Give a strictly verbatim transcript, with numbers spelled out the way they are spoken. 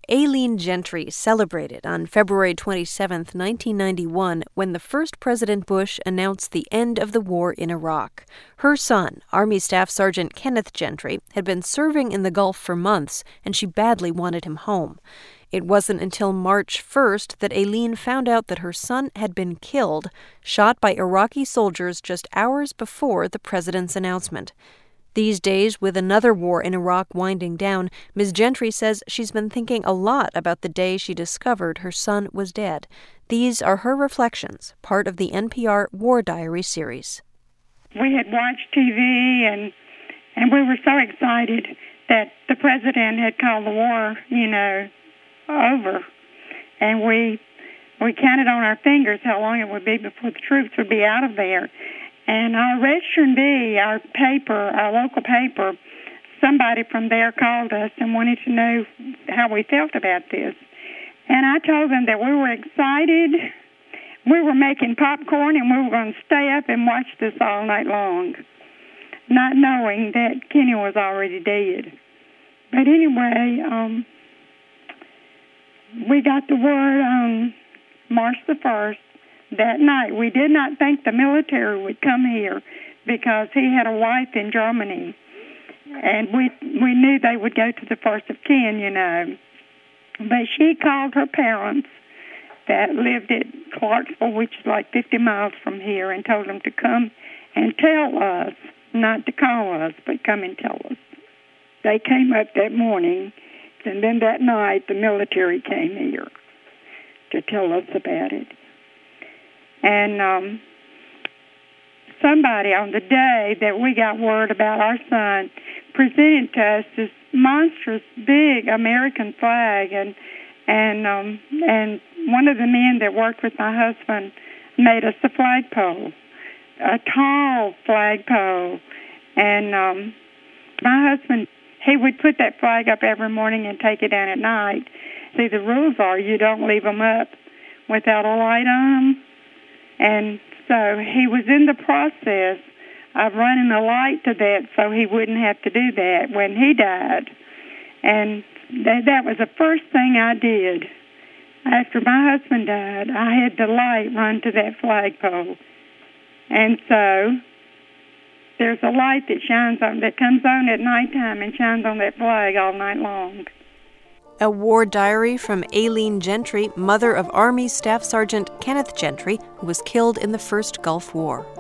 Aileen Gentry celebrated on February twenty-seventh, nineteen ninety-one, when the first President Bush announced the end of the war in Iraq. Her son, Army Staff Sergeant Kenneth Gentry, had been serving in the Gulf for months, and she badly wanted him home. It wasn't until March first that Aileen found out that her son had been killed, shot by Iraqi soldiers just hours before the president's announcement. These days, with another war in Iraq winding down, Miz Gentry says she's been thinking a lot about the day she discovered her son was dead. These are her reflections, part of the N P R War Diary series. We had watched T V, and and we were so excited that the president had called the war, you know, over. And we we counted on our fingers how long it would be before the troops would be out of there. And our Register and Bee, our paper, our local paper, somebody from there called us and wanted to know how we felt about this. And I told them that we were excited, we were making popcorn, and we were going to stay up and watch this all night long, not knowing that Kenny was already dead. But anyway, um, we got the word on March the first. That night, we did not think the military would come here because he had a wife in Germany, and we we knew they would go to the first of kin, you know. But she called her parents that lived at Clarksville, which is like fifty miles from here, and told them to come and tell us, not to call us, but come and tell us. They came up that morning, and then that night the military came here to tell us about it. And um, somebody on the day that we got word about our son presented to us this monstrous big American flag, and and um, and one of the men that worked with my husband made us a flagpole, a tall flagpole, and um, my husband, he would put that flag up every morning and take it down at night. See, the rules are you don't leave them up without a light on them. And so he was in the process of running a light to that so he wouldn't have to do that when he died. And that, that was the first thing I did. After my husband died, I had the light run to that flagpole. And so there's a light that shines on, that comes on at nighttime and shines on that flag all night long. A war diary from Aileen Gentry, mother of Army Staff Sergeant Kenneth Gentry, who was killed in the first Gulf War.